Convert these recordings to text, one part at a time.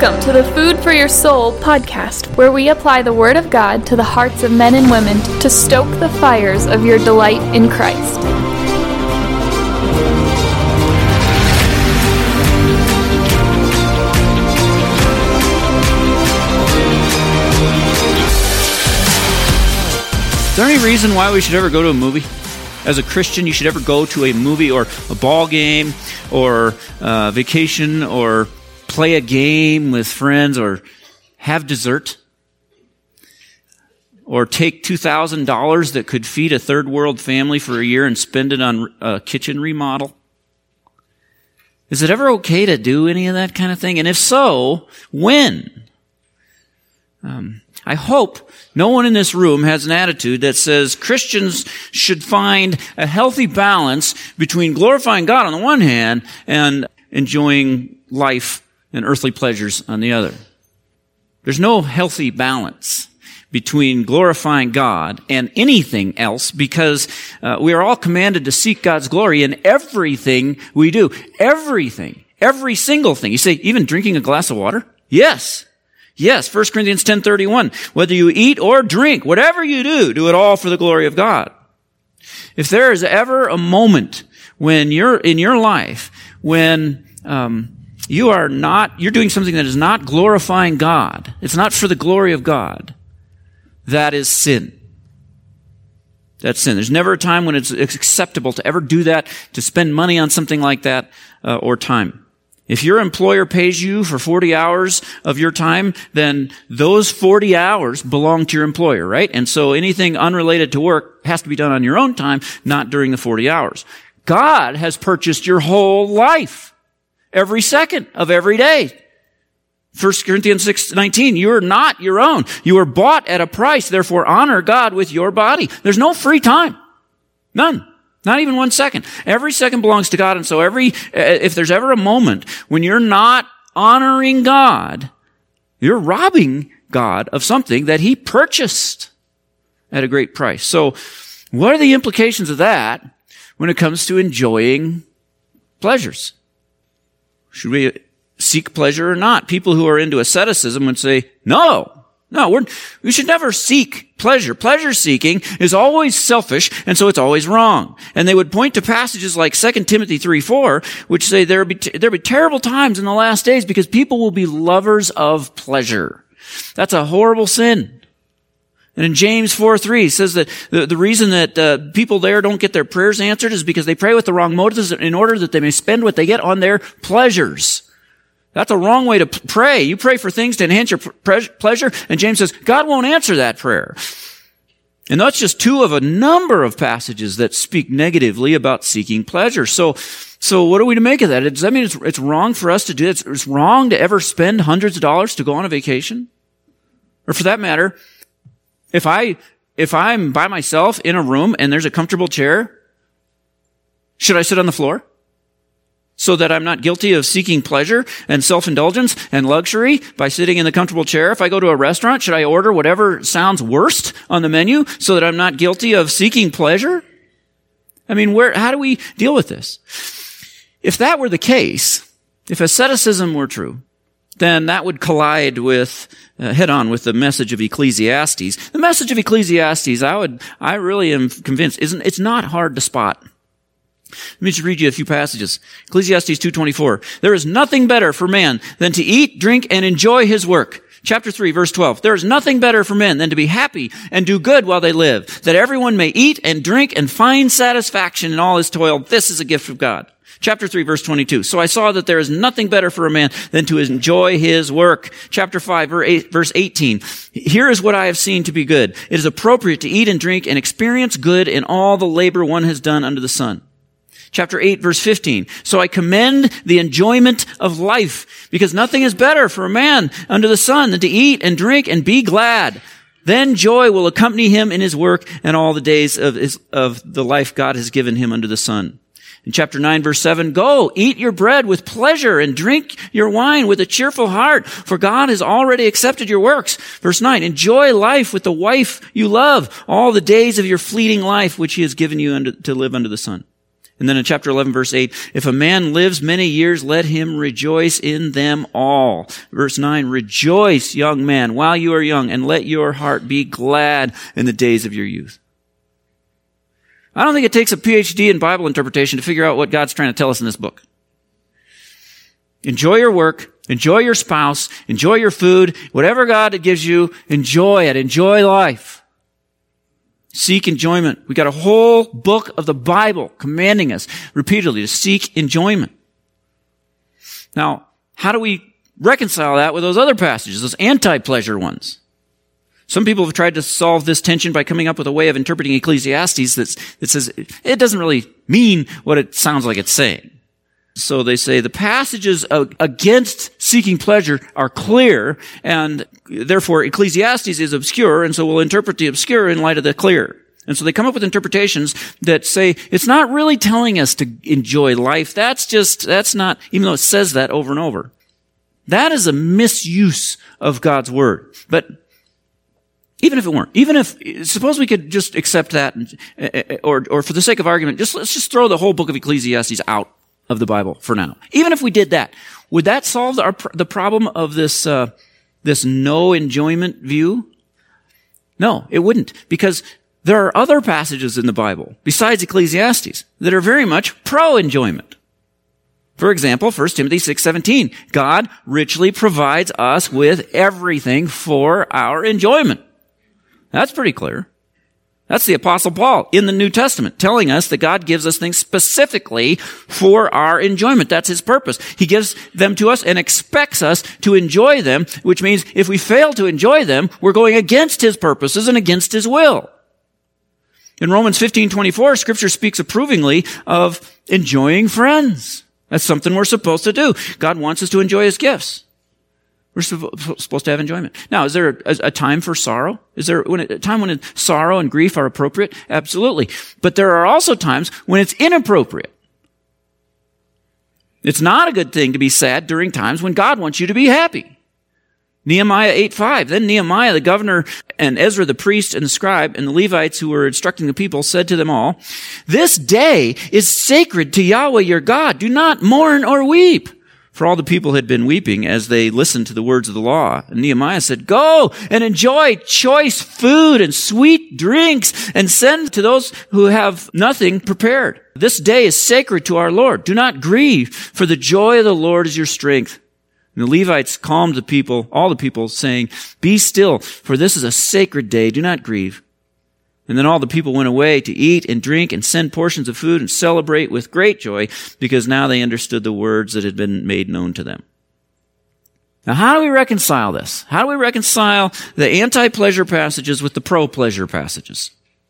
Welcome to the Food for Your Soul podcast, where we apply the Word of God to the hearts of men and women to stoke the fires of your delight in Christ. Is there any reason why we should ever go to a movie? As a Christian, you should ever go to a movie or a ball game or vacation or play a game with friends or have dessert or take $2,000 that could feed a third world family for a year and spend it on a kitchen remodel? Is it ever okay to do any of that kind of thing? And if so, when? I hope no one in this room has an attitude that says Christians should find a healthy balance between glorifying God on the one hand and enjoying life and earthly pleasures on the other. There's no healthy balance between glorifying God and anything else because we are all commanded to seek God's glory in everything we do. Everything. Every single thing. You say, even drinking a glass of water? Yes. Yes, 1 Corinthians 10:31. Whether you eat or drink, whatever you do, do it all for the glory of God. If there is ever a moment when you're in your life when you're doing something that is not glorifying God, it's not for the glory of God, that is sin. That's sin. There's never a time when it's acceptable to ever do that, to spend money on something like that, or time. If your employer pays you for 40 hours of your time, then those 40 hours belong to your employer, right? And so anything unrelated to work has to be done on your own time, not during the 40 hours. God has purchased your whole life, every second of every day. 1 Corinthians 6:19, you are not your own. You are bought at a price, therefore honor God with your body. There's no free time. None. Not even 1 second. Every second belongs to God, and so if there's ever a moment when you're not honoring God, you're robbing God of something that He purchased at a great price. So, what are the implications of that when it comes to enjoying pleasures? Should we seek pleasure or not? People who are into asceticism would say, no, we should never seek pleasure. Pleasure seeking is always selfish, and so it's always wrong. And they would point to passages like 2 Timothy 3:4, which say there'll be terrible times in the last days because people will be lovers of pleasure. That's a horrible sin. And in James 4:3 says that the reason that people there don't get their prayers answered is because they pray with the wrong motives in order that they may spend what they get on their pleasures. That's a wrong way to pray. You pray for things to enhance your pleasure, and James says, God won't answer that prayer. And that's just two of a number of passages that speak negatively about seeking pleasure. So what are we to make of that? Does that mean it's wrong for us to do it? It's wrong to ever spend hundreds of dollars to go on a vacation? Or for that matter, if I'm by myself in a room and there's a comfortable chair, should I sit on the floor? So that I'm not guilty of seeking pleasure and self-indulgence and luxury by sitting in the comfortable chair. If I go to a restaurant, should I order whatever sounds worst on the menu so that I'm not guilty of seeking pleasure? I mean, how do we deal with this? If that were the case, if asceticism were true, then that would collide with, head on with the message of Ecclesiastes. The message of Ecclesiastes, I really am convinced, it's not hard to spot. Let me just read you a few passages. Ecclesiastes 2:24. There is nothing better for man than to eat, drink, and enjoy his work. Chapter 3, verse 12. There is nothing better for men than to be happy and do good while they live, that everyone may eat and drink and find satisfaction in all his toil. This is a gift of God. Chapter 3, verse 22. So I saw that there is nothing better for a man than to enjoy his work. Chapter 5, verse 18. Here is what I have seen to be good. It is appropriate to eat and drink and experience good in all the labor one has done under the sun. Chapter 8, verse 15. So I commend the enjoyment of life, because nothing is better for a man under the sun than to eat and drink and be glad. Then joy will accompany him in his work and all the days of the life God has given him under the sun. In chapter 9, verse 7, go, eat your bread with pleasure and drink your wine with a cheerful heart, for God has already accepted your works. Verse 9, enjoy life with the wife you love, all the days of your fleeting life which He has given you to live under the sun. And then in chapter 11, verse 8, if a man lives many years, let him rejoice in them all. Verse 9, rejoice, young man, while you are young, and let your heart be glad in the days of your youth. I don't think it takes a PhD in Bible interpretation to figure out what God's trying to tell us in this book. Enjoy your work, enjoy your spouse, enjoy your food, whatever God gives you, enjoy it, enjoy life. Seek enjoyment. We got a whole book of the Bible commanding us repeatedly to seek enjoyment. Now, how do we reconcile that with those other passages, those anti-pleasure ones? Some people have tried to solve this tension by coming up with a way of interpreting Ecclesiastes that says it doesn't really mean what it sounds like it's saying. So they say the passages against seeking pleasure are clear, and therefore Ecclesiastes is obscure, and so we'll interpret the obscure in light of the clear. And so they come up with interpretations that say it's not really telling us to enjoy life. That's not, even though it says that over and over. That is a misuse of God's word. But even if it weren't, suppose we could just accept that, or for the sake of argument, let's just throw the whole book of Ecclesiastes out of the Bible for now. Even if we did that, would that solve the problem of this no enjoyment view? No, it wouldn't, because there are other passages in the Bible besides Ecclesiastes that are very much pro-enjoyment. For example, 1 Timothy 6:17, God richly provides us with everything for our enjoyment. That's pretty clear. That's the Apostle Paul in the New Testament telling us that God gives us things specifically for our enjoyment. That's his purpose. He gives them to us and expects us to enjoy them, which means if we fail to enjoy them, we're going against his purposes and against his will. In Romans 15:24, Scripture speaks approvingly of enjoying friends. That's something we're supposed to do. God wants us to enjoy his gifts. We're supposed to have enjoyment. Now, is there a time for sorrow? Is there a time when sorrow and grief are appropriate? Absolutely. But there are also times when it's inappropriate. It's not a good thing to be sad during times when God wants you to be happy. Nehemiah 8:5. Then Nehemiah, the governor, and Ezra, the priest and the scribe, and the Levites who were instructing the people said to them all, "This day is sacred to Yahweh your God. Do not mourn or weep." For all the people had been weeping as they listened to the words of the law. And Nehemiah said, "Go and enjoy choice food and sweet drinks and send to those who have nothing prepared. This day is sacred to our Lord. Do not grieve, for the joy of the Lord is your strength." And the Levites calmed the people, all the people, saying, "Be still, for this is a sacred day. Do not grieve." And then all the people went away to eat and drink and send portions of food and celebrate with great joy, because now they understood the words that had been made known to them. Now, how do we reconcile this? How do we reconcile the anti-pleasure passages with the pro-pleasure passages?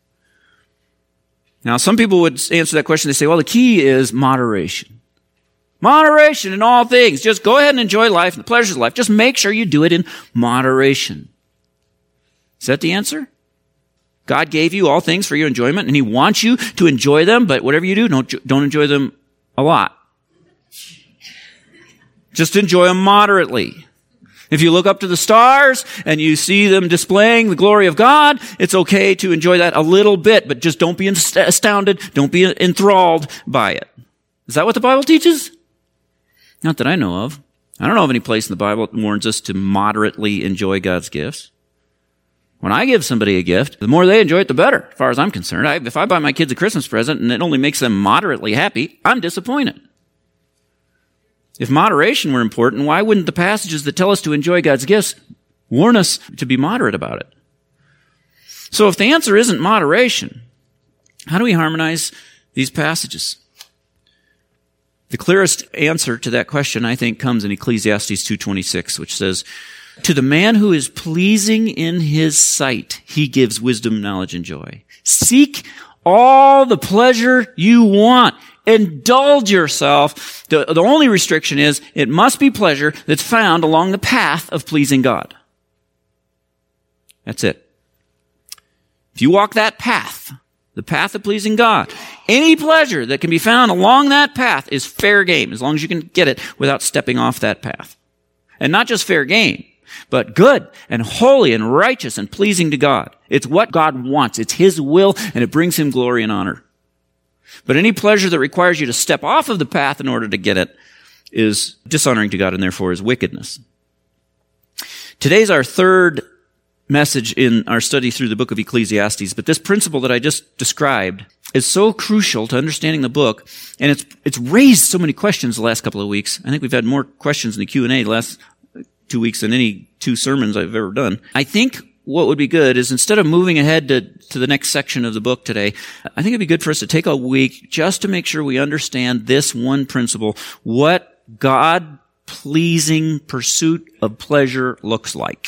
Now, some people would answer that question. They say, well, the key is moderation. Moderation in all things. Just go ahead and enjoy life and the pleasures of life. Just make sure you do it in moderation. Is that the answer? God gave you all things for your enjoyment, and he wants you to enjoy them, but whatever you do, don't enjoy them a lot. Just enjoy them moderately. If you look up to the stars and you see them displaying the glory of God, it's okay to enjoy that a little bit, but just don't be astounded, don't be enthralled by it. Is that what the Bible teaches? Not that I know of. I don't know of any place in the Bible that warns us to moderately enjoy God's gifts. When I give somebody a gift, the more they enjoy it, the better, as far as I'm concerned. If I buy my kids a Christmas present and it only makes them moderately happy, I'm disappointed. If moderation were important, why wouldn't the passages that tell us to enjoy God's gifts warn us to be moderate about it? So if the answer isn't moderation, how do we harmonize these passages? The clearest answer to that question, I think, comes in Ecclesiastes 2:26, which says, "To the man who is pleasing in his sight, he gives wisdom, knowledge, and joy." Seek all the pleasure you want. Indulge yourself. The only restriction is it must be pleasure that's found along the path of pleasing God. That's it. If you walk that path, the path of pleasing God, any pleasure that can be found along that path is fair game, as long as you can get it without stepping off that path. And not just fair game, but good and holy and righteous and pleasing to God. It's what God wants. It's his will, and it brings him glory and honor. But any pleasure that requires you to step off of the path in order to get it is dishonoring to God and therefore is wickedness. Today's our third message in our study through the book of Ecclesiastes, but this principle that I just described is so crucial to understanding the book, and it's raised so many questions the last couple of weeks. I think we've had more questions in the Q&A the last 2 weeks than any 2 sermons I've ever done. I think what would be good is instead of moving ahead to the next section of the book today, I think it'd be good for us to take a week just to make sure we understand this one principle, what God-pleasing pursuit of pleasure looks like.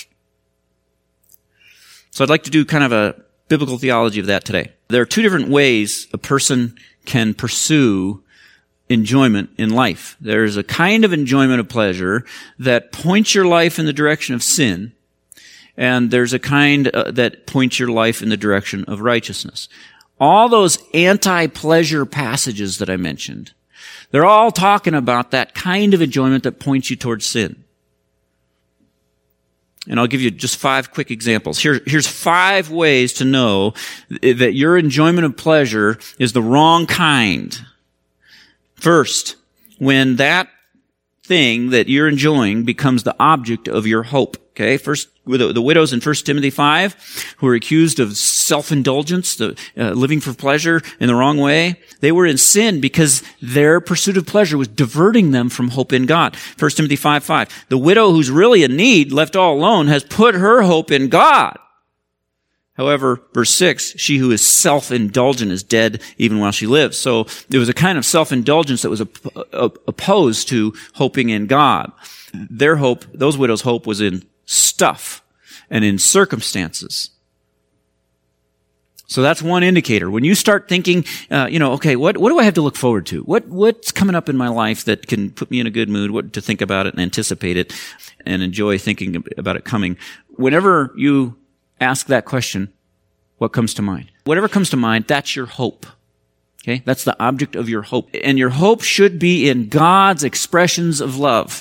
So I'd like to do kind of a biblical theology of that today. There are 2 different ways a person can pursue enjoyment in life. There's a kind of enjoyment of pleasure that points your life in the direction of sin, and there's a kind that points your life in the direction of righteousness. All those anti-pleasure passages that I mentioned, they're all talking about that kind of enjoyment that points you towards sin. And I'll give you just 5 quick examples. Here's 5 ways to know that your enjoyment of pleasure is the wrong kind. First, when that thing that you're enjoying becomes the object of your hope. Okay, first, the widows in 1 Timothy 5, who were accused of self-indulgence, living for pleasure in the wrong way, they were in sin because their pursuit of pleasure was diverting them from hope in God. 1 Timothy 5:5. The widow who's really in need, left all alone, has put her hope in God. However, verse 6, she who is self-indulgent is dead even while she lives. So there was a kind of self-indulgence that was opposed to hoping in God. Their hope, those widows' hope, was in stuff and in circumstances. So that's one indicator. When you start thinking, okay, what do I have to look forward to? What's coming up in my life that can put me in a good mood? What to think about it and anticipate it and enjoy thinking about it coming? Whenever you ask that question, what comes to mind? Whatever comes to mind, that's your hope. Okay? That's the object of your hope. And your hope should be in God's expressions of love.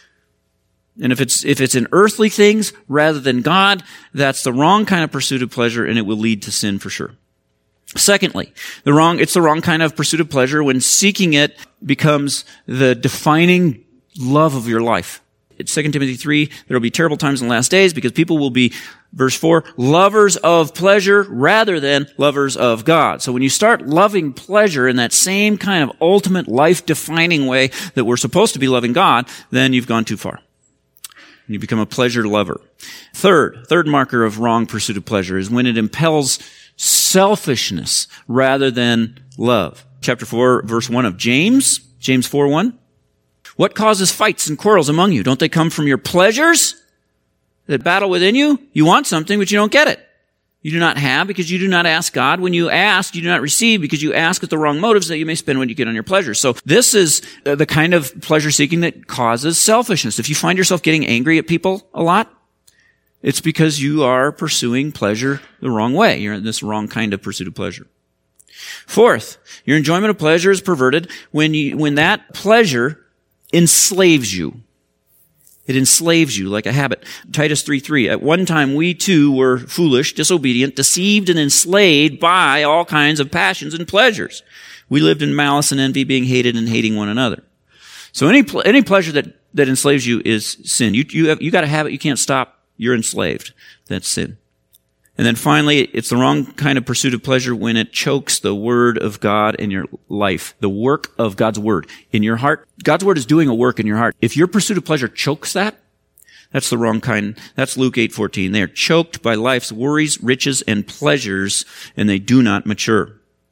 And if it's in earthly things rather than God, that's the wrong kind of pursuit of pleasure, and it will lead to sin for sure. Secondly, it's the wrong kind of pursuit of pleasure when seeking it becomes the defining love of your life. It's 2 Timothy 3, there will be terrible times in the last days because people will be, verse 4, lovers of pleasure rather than lovers of God. So when you start loving pleasure in that same kind of ultimate life-defining way that we're supposed to be loving God, then you've gone too far. You become a pleasure lover. Third marker of wrong pursuit of pleasure is when it impels selfishness rather than love. Chapter 4, verse 1 of James 4:1. What causes fights and quarrels among you? Don't they come from your pleasures that battle within you? You want something, but you don't get it. You do not have because you do not ask God. When you ask, you do not receive because you ask with the wrong motives that you may spend when you get on your pleasure. So this is the kind of pleasure seeking that causes selfishness. If you find yourself getting angry at people a lot, it's because you are pursuing pleasure the wrong way. You're in this wrong kind of pursuit of pleasure. Fourth, your enjoyment of pleasure is perverted when that pleasure enslaves you. It enslaves you like a habit. Titus 3:3. At one time we too were foolish, disobedient, deceived and enslaved by all kinds of passions and pleasures. We lived in malice and envy, being hated and hating one another. So any pleasure that enslaves you is sin. You got a habit you can't stop. You're enslaved. That's sin. And then finally, it's the wrong kind of pursuit of pleasure when it chokes the word of God in your life, the work of God's word in your heart. God's word is doing a work in your heart. If your pursuit of pleasure chokes that, that's the wrong kind. That's Luke 8:14. They are choked by life's worries, riches, and pleasures, and they do not mature.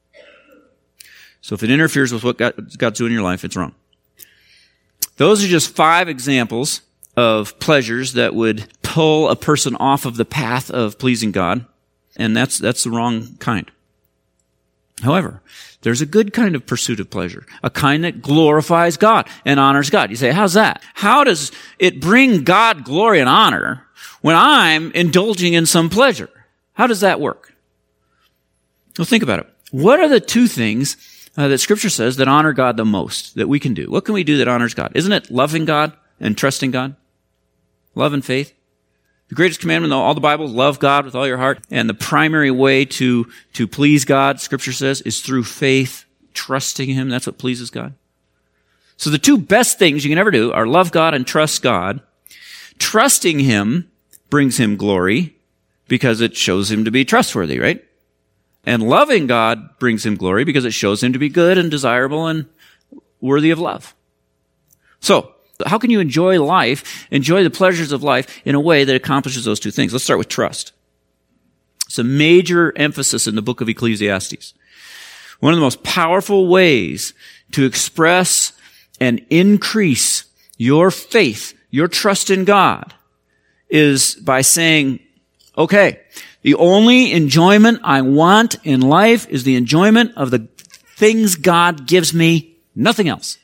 So if it interferes with what God's doing in your life, it's wrong. Those are just 5 examples of pleasures that would pull a person off of the path of pleasing God, and that's the wrong kind. However, there's a good kind of pursuit of pleasure, a kind that glorifies God and honors God. You say, how's that? How does it bring God glory and honor when I'm indulging in some pleasure? How does that work? Well, think about it. What are the 2 things that Scripture says that honor God the most, that we can do? What can we do that honors God? Isn't it loving God and trusting God? Love and faith. The greatest commandment in all the Bible, love God with all your heart. And the primary way to please God, Scripture says, is through faith trusting him, that's what pleases God. So the two best things you can ever do are love God and trust God. Trusting him brings him glory because it shows him to be trustworthy, right? And loving God brings him glory because it shows him to be good and desirable and worthy of love. So, how can you enjoy life, enjoy the pleasures of life in a way that accomplishes those two things? Let's start with trust. It's a major emphasis in the book of Ecclesiastes. One of the most powerful ways to express and increase your faith, your trust in God, is by saying, okay, the only enjoyment I want in life is the enjoyment of the things God gives me, nothing else.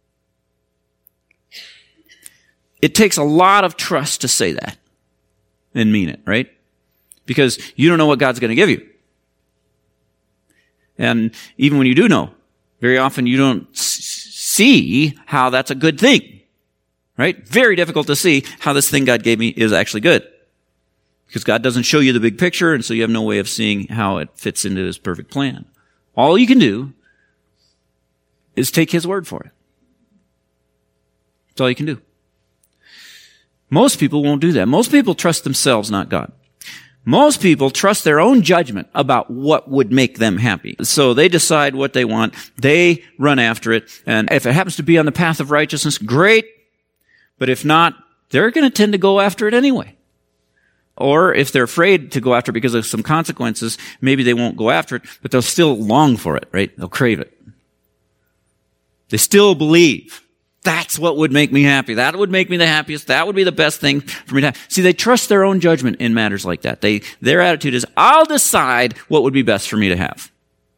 It takes a lot of trust to say that and mean it, right? Because you don't know what God's going to give you. And even when you do know, very often you don't see how that's a good thing, right? Very difficult to see how this thing God gave me is actually good. Because God doesn't show you the big picture, and so you have no way of seeing how it fits into his perfect plan. All you can do is take his word for it. That's all you can do. Most people won't do that. Most people trust themselves, not God. Most people trust their own judgment about what would make them happy. So they decide what they want, they run after it, and if it happens to be on the path of righteousness, great. But if not, they're going to tend to go after it anyway. Or if they're afraid to go after it because of some consequences, maybe they won't go after it, but they'll still long for it, right? They'll crave it. They still believe, that's what would make me happy. That would make me the happiest. That would be the best thing for me to have. See, they trust their own judgment in matters like that. Their attitude is, I'll decide what would be best for me to have.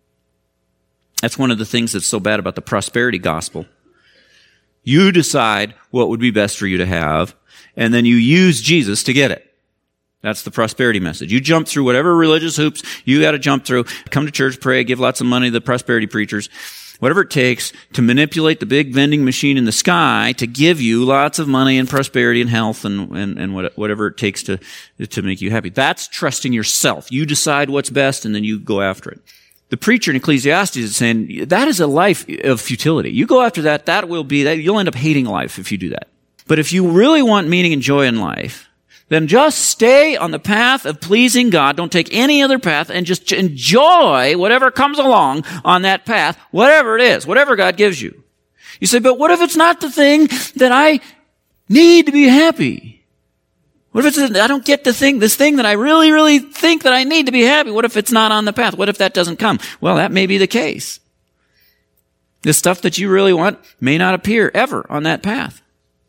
That's one of the things that's so bad about the prosperity gospel. You decide what would be best for you to have, and then you use Jesus to get it. That's the prosperity message. You jump through whatever religious hoops you got to jump through. Come to church, pray, give lots of money to the prosperity preachers. Whatever it takes to manipulate the big vending machine in the sky to give you lots of money and prosperity and health and whatever it takes to make you happy. That's trusting yourself. You decide what's best and then you go after it. The preacher in Ecclesiastes is saying that is a life of futility. You go after that, you'll end up hating life if you do that. But if you really want meaning and joy in life, then just stay on the path of pleasing God. Don't take any other path and just enjoy whatever comes along on that path, whatever it is, whatever God gives you. You say, but what if it's not the thing that I need to be happy? What if I don't get this thing that I really, really think that I need to be happy? What if it's not on the path? What if that doesn't come? Well, that may be the case. The stuff that you really want may not appear ever on that path.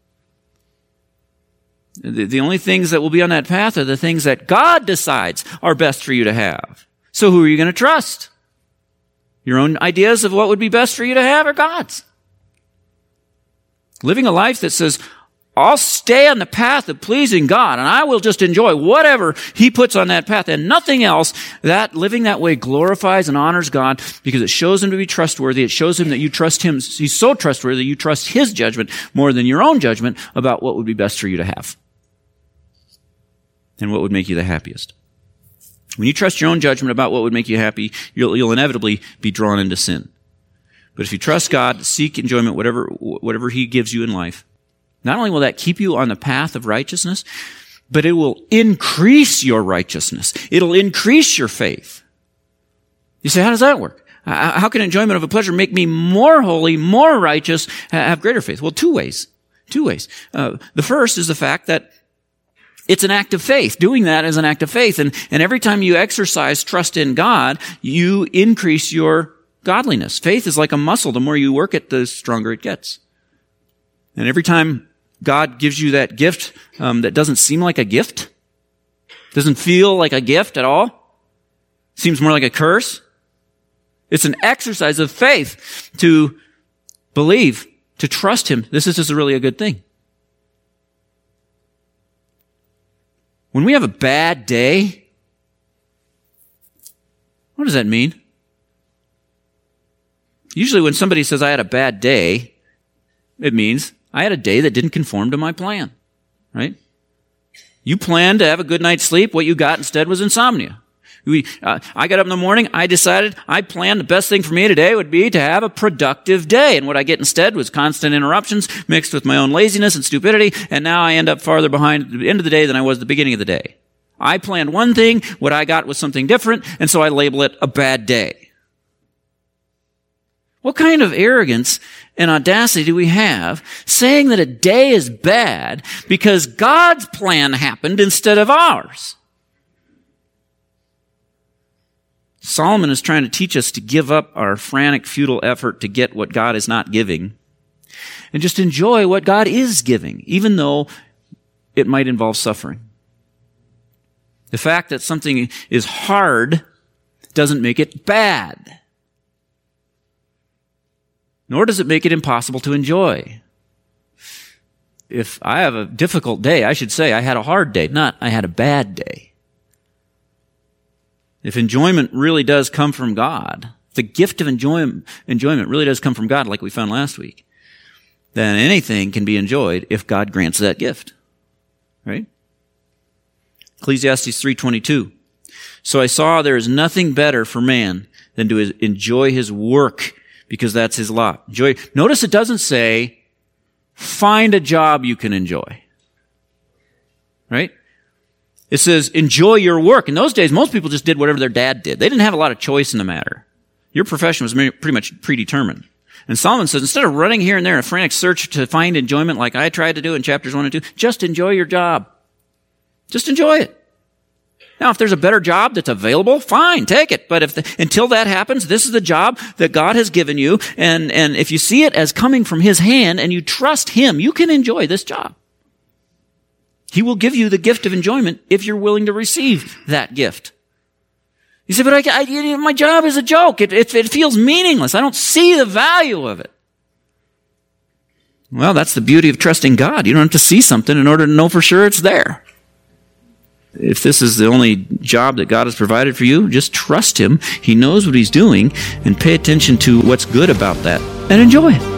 The only things that will be on that path are the things that God decides are best for you to have. So who are you going to trust? Your own ideas of what would be best for you to have or God's? Living a life that says, I'll stay on the path of pleasing God and I will just enjoy whatever he puts on that path and nothing else. That living that way glorifies and honors God because it shows him to be trustworthy. It shows him that you trust him. He's so trustworthy you trust his judgment more than your own judgment about what would be best for you to have and what would make you the happiest. When you trust your own judgment about what would make you happy, you'll inevitably be drawn into sin. But if you trust God, seek enjoyment, whatever he gives you in life, not only will that keep you on the path of righteousness, but it will increase your righteousness. It'll increase your faith. You say, how does that work? How can enjoyment of a pleasure make me more holy, more righteous, have greater faith? Well, two ways. The first is the fact that it's an act of faith. Doing that is an act of faith. And every time you exercise trust in God, you increase your godliness. Faith is like a muscle. The more you work it, the stronger it gets. And every time God gives you that gift that doesn't seem like a gift, doesn't feel like a gift at all, seems more like a curse, it's an exercise of faith to believe, to trust him. This is just really a good thing. When we have a bad day, what does that mean? Usually when somebody says, I had a bad day, it means I had a day that didn't conform to my plan, right? You planned to have a good night's sleep. What you got instead was insomnia. I got up in the morning, I planned the best thing for me today would be to have a productive day. And what I get instead was constant interruptions mixed with my own laziness and stupidity, and now I end up farther behind at the end of the day than I was at the beginning of the day. I planned one thing, what I got was something different, and so I label it a bad day. What kind of arrogance and audacity do we have saying that a day is bad because God's plan happened instead of ours? Solomon is trying to teach us to give up our frantic, futile effort to get what God is not giving and just enjoy what God is giving, even though it might involve suffering. The fact that something is hard doesn't make it bad. Nor does it make it impossible to enjoy. If I have a difficult day, I should say I had a hard day, not I had a bad day. If enjoyment really does come from God, the gift of enjoyment really does come from God, like we found last week, then anything can be enjoyed if God grants that gift. Right? Ecclesiastes 3:22. So I saw there is nothing better for man than to enjoy his work, because that's his lot. Enjoy. Notice it doesn't say, find a job you can enjoy. Right? It says, enjoy your work. In those days, most people just did whatever their dad did. They didn't have a lot of choice in the matter. Your profession was pretty much predetermined. And Solomon says, instead of running here and there in a frantic search to find enjoyment like I tried to do in chapters 1 and 2, just enjoy your job. Just enjoy it. Now, if there's a better job that's available, fine, take it. But until that happens, this is the job that God has given you. And if you see it as coming from His hand and you trust Him, you can enjoy this job. He will give you the gift of enjoyment if you're willing to receive that gift. You say, but my job is a joke. It feels meaningless. I don't see the value of it. Well, that's the beauty of trusting God. You don't have to see something in order to know for sure it's there. If this is the only job that God has provided for you, just trust Him. He knows what He's doing, and pay attention to what's good about that and enjoy it.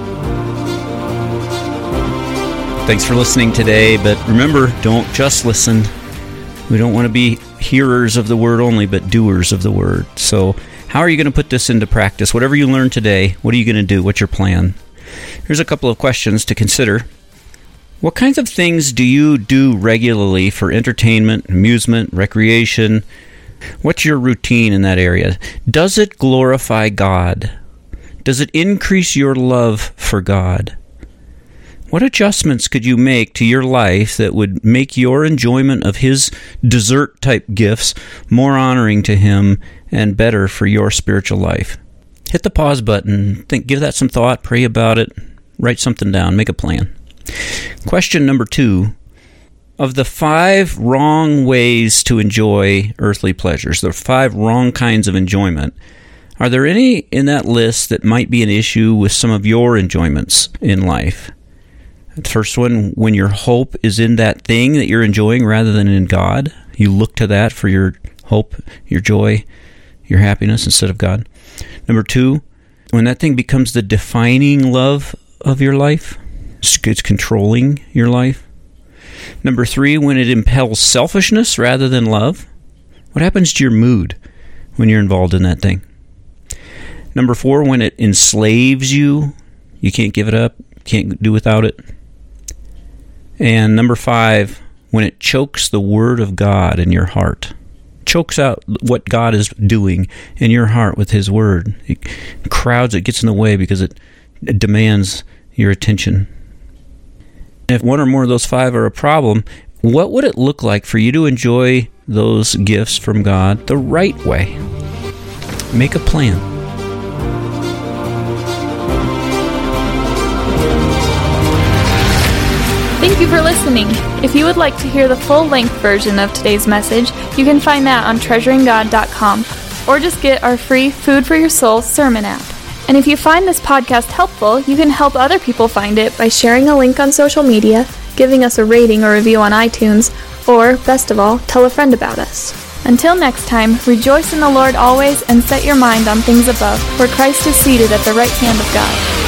Thanks for listening today, but remember, don't just listen. We don't want to be hearers of the Word only, but doers of the Word. So how are you going to put this into practice? Whatever you learn today, what are you going to do? What's your plan? Here's a couple of questions to consider. What kinds of things do you do regularly for entertainment, amusement, recreation? What's your routine in that area? Does it glorify God? Does it increase your love for God? What adjustments could you make to your life that would make your enjoyment of His dessert-type gifts more honoring to Him and better for your spiritual life? Hit the pause button, give that some thought, pray about it, write something down, make a plan. Question number 2. Of the 5 wrong ways to enjoy earthly pleasures, the 5 wrong kinds of enjoyment, are there any in that list that might be an issue with some of your enjoyments in life? The first one, when your hope is in that thing that you're enjoying rather than in God, you look to that for your hope, your joy, your happiness instead of God. Number 2, when that thing becomes the defining love of your life, it's controlling your life. Number 3, when it impels selfishness rather than love. What happens to your mood when you're involved in that thing? Number 4, when it enslaves you, you can't give it up, can't do without it. And number 5, when it chokes the Word of God in your heart. Chokes out what God is doing in your heart with His Word. It crowds, it gets in the way because it demands your attention. If one or more of those 5 are a problem, what would it look like for you to enjoy those gifts from God the right way? Make a plan. Thank you for listening. If you would like to hear the full-length version of today's message, you can find that on treasuringgod.com, or just get our free Food for Your Soul sermon app. And if you find this podcast helpful, you can help other people find it by sharing a link on social media, giving us a rating or review on iTunes, or, best of all, tell a friend about us. Until next time, rejoice in the Lord always and set your mind on things above, where Christ is seated at the right hand of God.